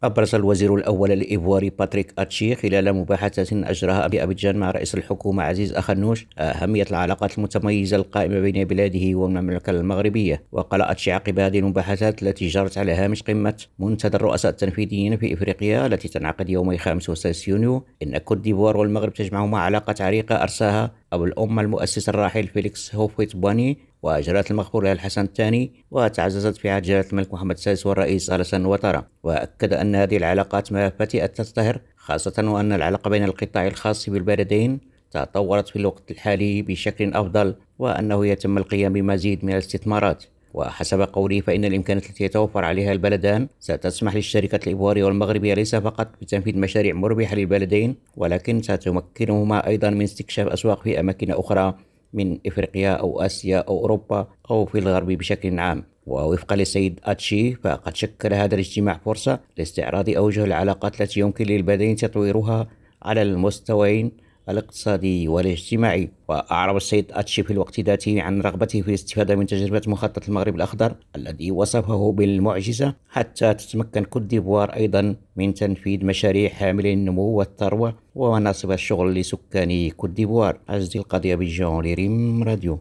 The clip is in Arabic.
أبرز الوزير الأول الإيفواري باتريك أتشي خلال مباحثة أجراها بأبيجان مع رئيس الحكومة عزيز أخنوش أهمية العلاقات المتميزة القائمة بين بلاده والمملكة المغربية. وقال أتشي عقب هذه المباحثات التي جرت على هامش قمة منتدى الرؤساء التنفيذيين في إفريقيا التي تنعقد يومي 5 و6 يونيو إن كوت ديفوار والمغرب تجمعهما علاقة عريقة أرساها أبو الأمة المؤسس الراحل فيليكس هوفويت بواني وجلالة المغفور له الحسن الثاني، وتعززت في عهد جلالة الملك محمد السادس والرئيس ألاسان وطرة. وأكد أن هذه العلاقات ما فتئت تزدهر، خاصة وأن العلاقة بين القطاع الخاص بالبلدين تطورت في الوقت الحالي بشكل أفضل، وأنه يتم القيام بمزيد من الاستثمارات. وحسب قوله فإن الإمكانات التي يتوفر عليها البلدان ستسمح للشركات الإيفوارية والمغربية ليس فقط بتنفيذ مشاريع مربحة للبلدين، ولكن ستمكنهما أيضا من استكشاف أسواق في أماكن أخرى من إفريقيا أو آسيا أو أوروبا أو في الغرب بشكل عام. ووفقا للسيد أتشي فقد شكل هذا الاجتماع فرصة لاستعراض أوجه العلاقات التي يمكن للبلدين تطويرها على المستويين الاقتصادي والاجتماعي. وأعرب السيد أتشي في الوقت ذاته عن رغبته في الاستفادة من تجربة مخطط المغرب الأخضر الذي وصفه بالمعجزة، حتى تتمكن كوت ديفوار أيضا من تنفيذ مشاريع حاملة النمو والثروة ومناصب الشغل لسكان كوت ديفوار. عزيزي القضية بجون لريم راديو.